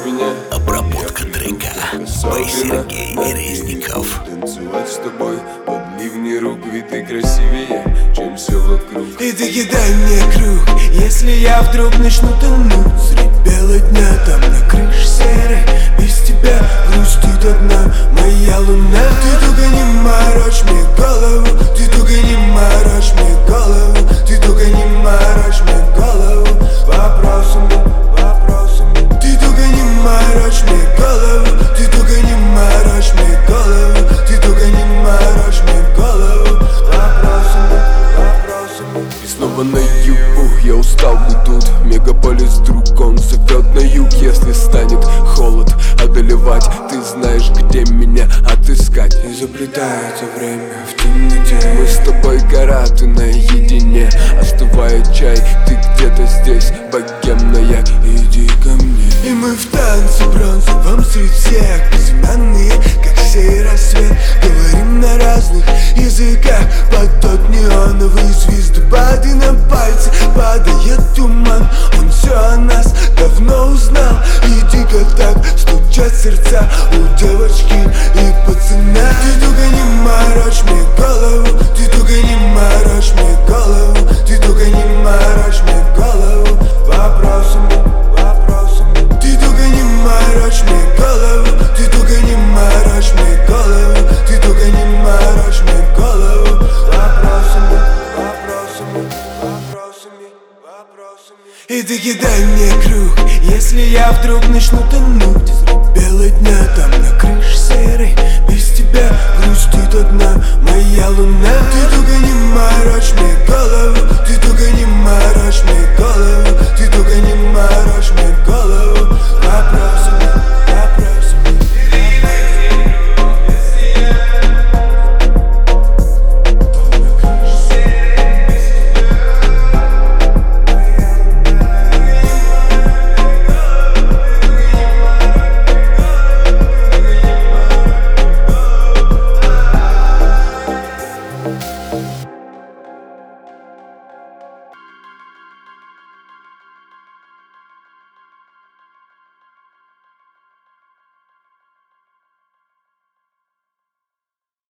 меня. Обработка трека by Сергей Резников. Танцевать с тобой под ливни рук, ведь ты красивее, чем все вокруг. И ты кидай мне круг, если я вдруг начну тонуть средь бела дня, там на крыше серой. Без тебя грустит одна моя луна. Ты только не морочь мне голову, ты только не морочь мне голову, ты только не морочь мне голову вопросами, вопросами. Ты только не морочь мне голову, ты только не морочь мне голову, ты только не морочь мне голову вопросами, вопросами. И снова на югу, я устал быть тут. Мегаполис друг, он зовет на юг. Если станет холод одолевать, ты знаешь, где меня отыскать. Изобретается время в темноте. Мы с тобой гора, ты наедине. Остывает чай, ты где-то здесь, богемная, иди ко мне. И мы в танце бронзовом среди всех, безымянные, как сей рассвет. Говорим на разных языках под тот неоновый звездопад. И на пальцы падает туман, он все о нас давно узнал. И дико так стучат сердца у девочки и пацана. Ты только не морочь мне голову, ты только не морочь мне голову, ты только не морочь мне голову вопросами, вопросами. Ты только не морочь мне голову, ты только не морочь мне голову, ты только не морочь мне голову вопросами, вопросами, вопросами, вопросами. И ты кидай мне круг, если я вдруг начну тонуть средь бела дня, там на крыше серой. Без тебя грустит одна моя луна. Ты только не морочь